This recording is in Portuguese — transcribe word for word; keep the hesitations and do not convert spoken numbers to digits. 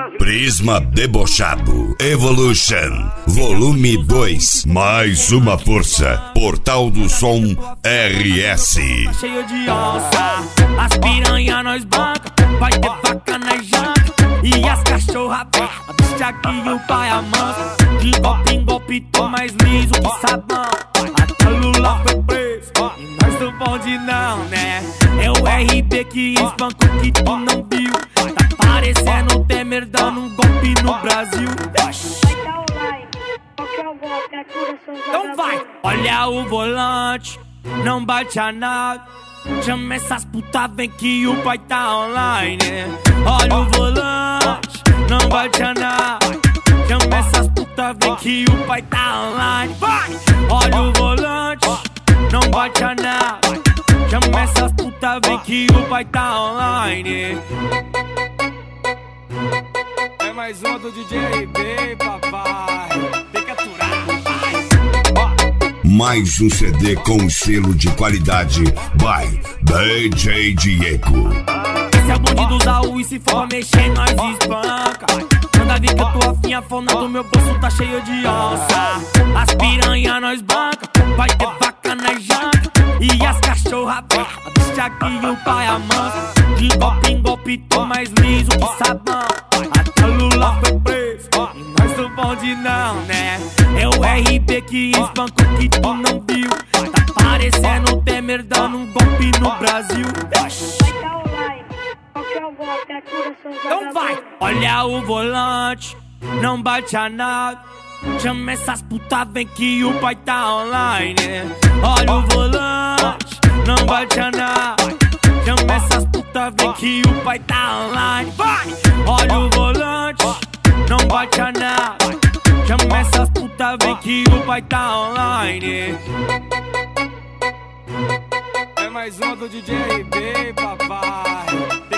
Prisma Debochado Evolution Volume dois. Mais uma força. Portal do Som R S. Cheio de onça, as piranha nós banca. Vai ter vaca na janta e as cachorra vem. A Thiaguinho, o pai amansa. De golpe em golpe, tô mais liso que sabão. Até Lula foi preso e nós do bonde não, né? É o R B que espanca o que tu não viu. Tá parecendo o Temer dando um golpe no Brasil. Então vai, olha o volante, não bate a nada. Chama essas putas, vem que o pai tá online. Olha o volante, não bate a nada. Chama essas putas, vem que o pai tá online. Vai, olha o volante, não bate a nada. Chama essas putas, vem que o pai tá online. É mais uma do D J R B, papai. Tem que aturar, vai. Mais um C D com selo de qualidade by D J Diego. Esse é o bonde do Zaú e se for mexer nós espanca. Manda vir que eu tô afim, a fona do meu bolso tá cheio de onça. As piranha nós banca, vai ter vaca na janta e as cachorra vem. A do Thiaguinho, o pai amansa. De golpe em golpe, tô mais liso que sabão. Até Lula foi preso e nós do bonde não, né? É o R B que espanca o que tu não viu. Tá parecendo o Temer dando um golpe no Brasil. Então vai, olha o volante, não bate a nada. Chama essas putas, vem que o pai tá online. Olha o volante, não bate a nada. Chama essas putas, vem que o pai tá online. Vai, olha o volante, não bate a nada. Chama essas putas, vem que o pai tá online. É mais uma do D J R B, papai.